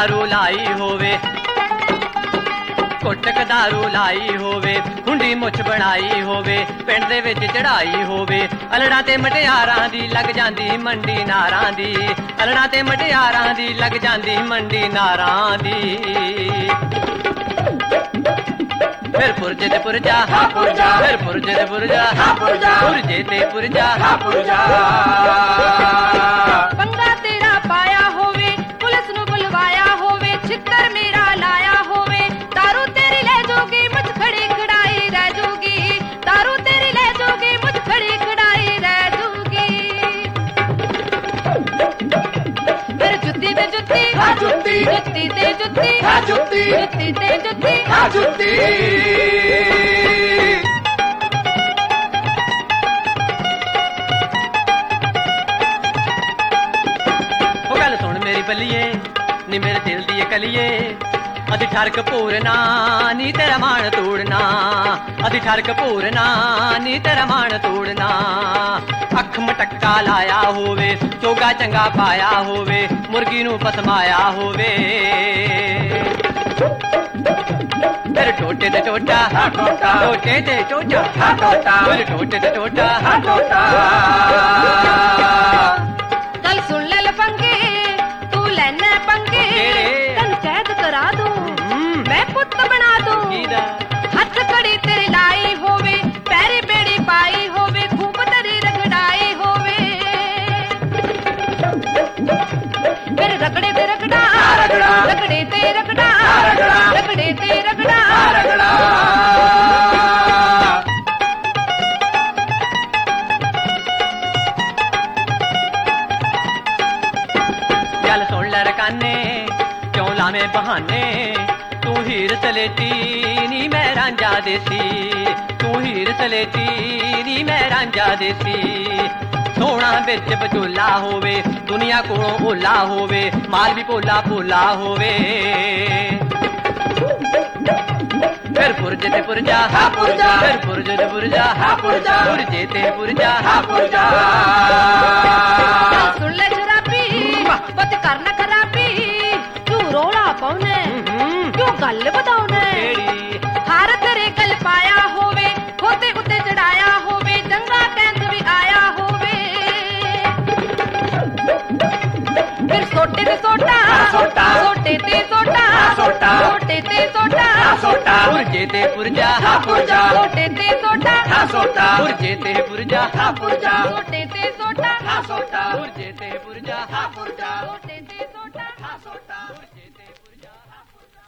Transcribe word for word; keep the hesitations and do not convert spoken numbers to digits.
दारू लाई होवे कुटक दारू लाई होवे हुंडी मुछ बनाई होवे पिंड दे विच चढ़ाई होवे अलड़ा ते मटियारां दी लग जांदी मंडी नारां दी अलड़ा ते मटियारां दी लग जांदी मंडी नारां दी फिर पुरजे ते पुरजा फिर पुरजे ते पुरजा पुरजे ते पुरजा पंगा तेरा पाया होवे पुलिस नु बुलवाया होवे छित्तर मेरा लाया होवे दारू तेरी ले जोगी मुझ खड़ी खड़ाई रह जोगी दारू तेरी ले जोगी मुझ खड़ी खड़ाई रह जोगी फिर जुत्ती ते जुत्ती जुत्ती जुत्ती ते जुत्ती जुत्ती जुत्ती ते जुत्ती जुत्ती ओ गल सुन मेरी बल्लिए नी मेरे दिल दी कलिए अधी ठरक पूरना नी तेरा मान तोड़ना अधी ठरक पूरना नी तेरा मान तोड़ना अख मटक्का लाया होवे चोगा चंगा पाया होवे मुर्गी नू पसमाया होवे फिर टोटे ते टोटा टोटे ते टोटा फिर टोटे ते टोटा गल सुन ले लफंगे तू लेना पंगे तन कैद करा दूं मैं पुत्त बना दूं हथ कड़ी तेरी लाई होवे पैरी बेड़ी पाई होवे खूब तेरी रगड़ाई होवे फिर रगड़े ते रगड़ा रगड़े ते रगड़ा रगड़े ते रगड़ा गल सुन ले रकाने क्यों लावे बहाने तू हीर सलेटी नी मैं रांझा देसी तू हीर सलेटी नी मैं रांझा देसी सोना बिच बचोला होवे दुनिया कोलों ओला होवे माल भी भोला भोला होवे फिर पुरजे ते पुरजा फिर पुरजे ते पुरजा पुरजे ते पुरजा सुन ले शराबी बत करना खराबी तू रोला पाउने क्यों गल बताउने हार तेरे गल पाया होवे होते उते चढ़ाया होवे जंगा कैंत भी आया होवे फिर सोटे ते सोटा सोटे ते सोटा सोटे ते सोटा पुरजे ते पुरजा सोटे ते सोटा पुरजे ते पुरजा सोटे ते सोटा पुरजे ते पुरजा